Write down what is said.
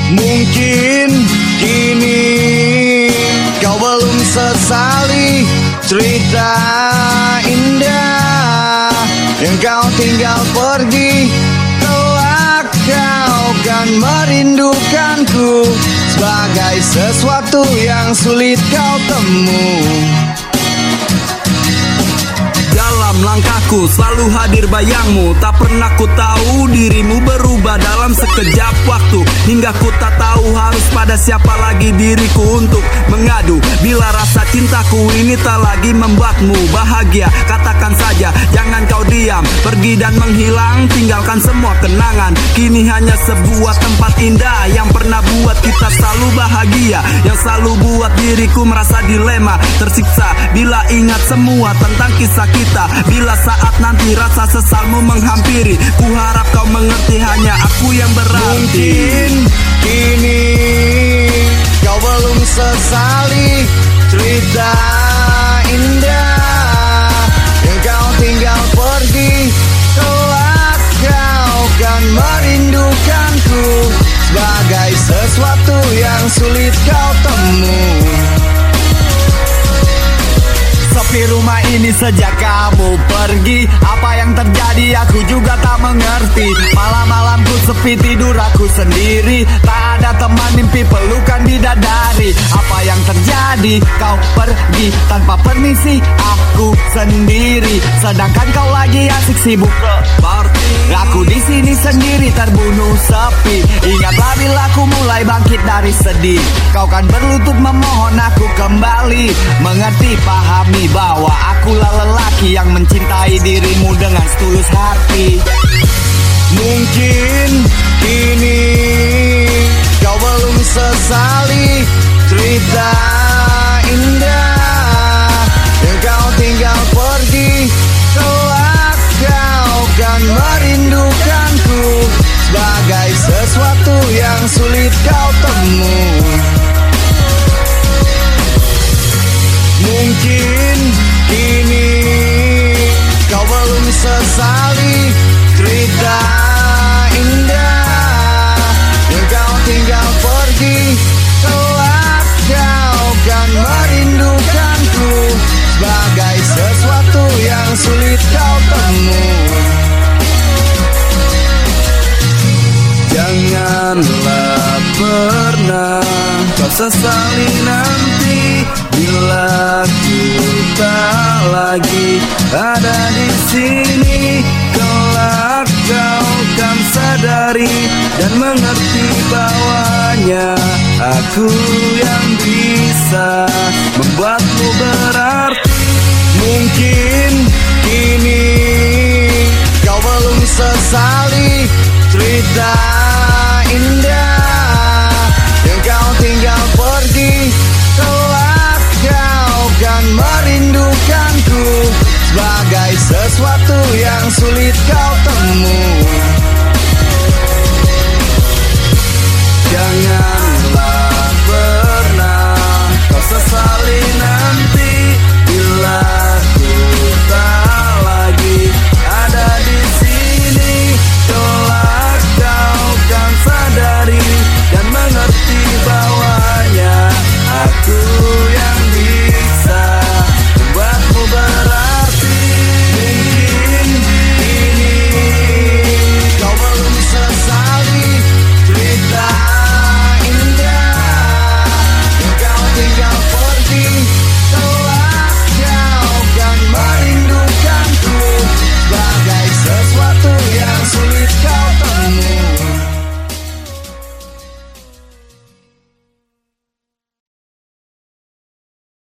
Mungkin kini kau belum sesali cerita indah yang kau tinggal pergi. Kelak kau kan merindukanku sebagai sesuatu yang sulit kau temui. Dalam langkahku selalu hadir bayangmu. Tak pernah ku tahu dirimu berubah dalam sekejap waktu. Hingga ku tak tahu harus pada siapa lagi diriku untuk mengadu. Bila rasa cintaku ini tak lagi membuatmu bahagia, katakan saja, jangan kau diam, pergi dan menghilang, tinggalkan semua kenangan. Kini hanya sebuah tempat indah yang pernah buat kita selalu bahagia, yang selalu buat diriku merasa dilema, tersiksa bila ingat semua tentang kisah kita. Bila saat nanti rasa sesalmu menghampiri, ku harap kau mengerti hanya aku yang berarti. Mungkin kini kau belum sesali cerita indah yang kau tinggal pergi. Kelak kau kan merindukanku sebagai sesuatu yang sulit kau temui. Sepi rumah ini sejak kamu pergi. Apa yang terjadi aku juga tak mengerti. Malam-malamku sepi, tidur aku sendiri. Tak ada teman, mimpi pelukan bidadari. Apa yang terjadi? Kau pergi tanpa permisi aku sendiri. Sedangkan kau lagi asik sibuk ke party. Aku di sini sendiri terbunuh sepi. Ingatlah bila aku mulai bangkit dari sedih. Kau kan berlutut memohon aku kembali. Mengerti, pahami bahwa akulah lelaki yang mencintai dirimu dengan setulus hati. Mungkin kini kau belum sesali cerita indah yang kau tinggal pergi. Kelak kau kan merindukanku sebagai sesuatu yang sulit kau temui. Mungkin kini kau belum sesali cerita indah yang kau tinggal pergi. Kelak kau kan merindukanku sebagai sesuatu yang sulit kau temui. Janganlah pernah kau sesali nanti bila ku tak lagi ada di sini. Kelak kau kan sadari dan mengerti bahwanya aku yang bisa membuatmu berarti. Mungkin kini kau belum sesali cerita indah yang kau tinggal pergi. Kelak kau kan merindukanku sebagai sesuatu yang sulit kau temui.